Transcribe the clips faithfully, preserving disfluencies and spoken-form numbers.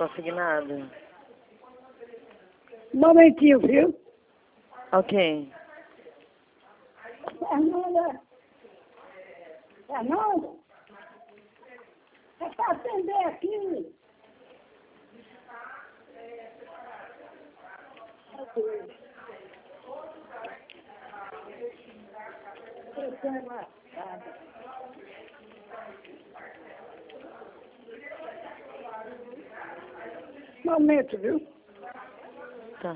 consignado. Um momentinho, viu? Ok. Fernanda. Fernanda. É para atender aqui. Um momento, viu? Tá.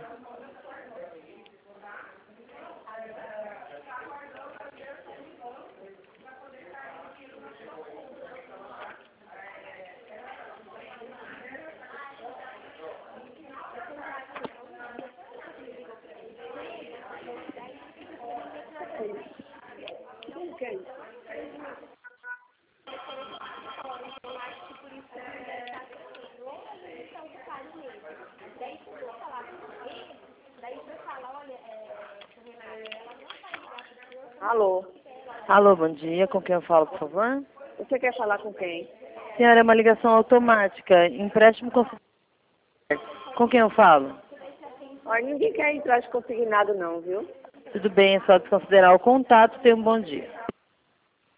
Alô, Alô, bom dia. Com quem eu falo, por favor? você quer falar com quem? Senhora, é uma ligação automática. Empréstimo consignado. Com quem eu falo? Olha, ninguém quer entrar de consignado não, viu? Tudo bem, é só desconsiderar o contato. Tenha um bom dia.